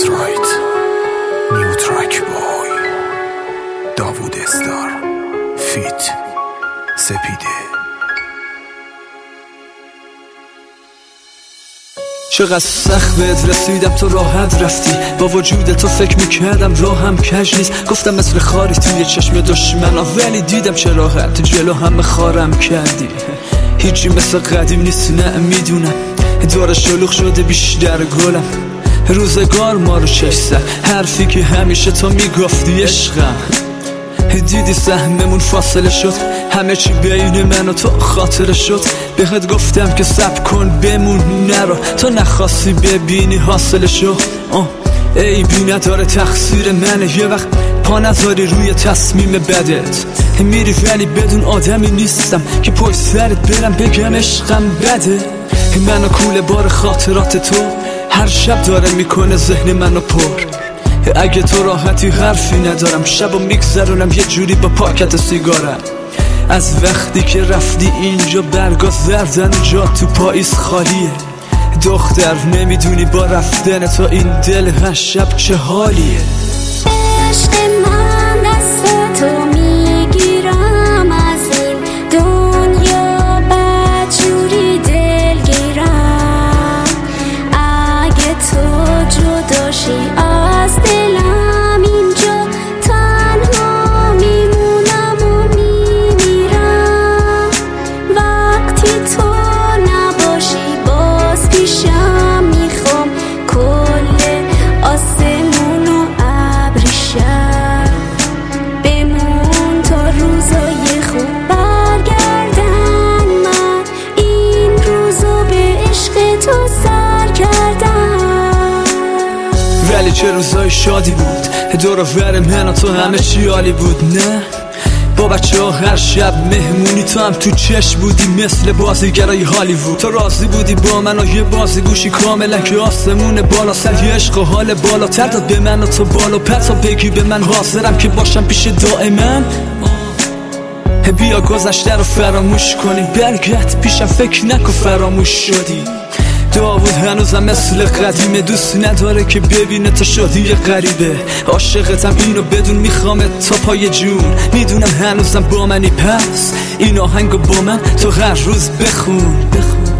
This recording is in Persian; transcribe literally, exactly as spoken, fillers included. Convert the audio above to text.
was right. New track boy داوود استار فیت سپیده. چقدر سخت بهت رسیدم تو راحت رفتی، با وجود تو فکر میکردم راهم کج نیست. گفتم مثل خاری توی چشم دشمنا، ولی دیدم چه راحت جلو همه خارم کردی. هیچی مثل قدیم نیست نه میدونم، داره شلوغ شده بیشتر گلم. روزگار ما رو چش زد، حرفی که همیشه تو میگفتی عشقم. دیدی سهممون فاصله شد، همه چی بین من و تو خاطره شد. بهت گفتم که صبر کن بمون نرو، تو نخواستی ببینی حاصله شد. ای بی نداره تقصیر منه، یه وقت پا نذاری روی تصمیم بدت. میری ولی بدون آدمی نیستم که پشت سرت برم بگم عشقم بده. منو کوله بار خاطرات تو هر شب داره میکنه ذهن منو پر. اگه تو راحتی حرفی ندارم، شبو میگذرونم یه جوری با پاکت سیگارم. از وقتی که رفتی اینجا برگا زردن، جا تو پاییز خالیه. دختر نمیدونی با رفتن تو این دل هر شب چه حالیه. عشق من دست تو میگیرم، از این دنیا بدجوری دلگیرم. اگه تو جداشی از دلم، اینجا تنها میمونم و میمیرم. وقتی تو نباشی باز پیشم، میخوام کل آسمون و ابریشم. بمون تا روزای خوب برگردن، من این روزو به عشق تو سر کردم. ولی چه روزای شادی بود، دور و ور من و تو همه چی عالی بود. نه با بچه ها هر شب مهمونی، تو هم تو چشم بودی مثل بازیگرای هالیوود. تو راضی بودی با من و یه بازی گوشی کاملا که آسمون بالا سر یه عشق و حال بالا تر داد به من و تو بالا پتا بگی به من حاضرم که باشم پیش دائما. بیا گذشته رو فراموش کنی، برگرد پیشم فکر نکن فراموش شدی. داوود هنوزم مثل قدیمه، دوست نداره که ببینه تو شدی یه غریبه. عاشقتم اینو بدون، میخوامت تا پای جون. میدونم هنوزم با منی، پس این آهنگو با من تو هر روز بخون, بخون.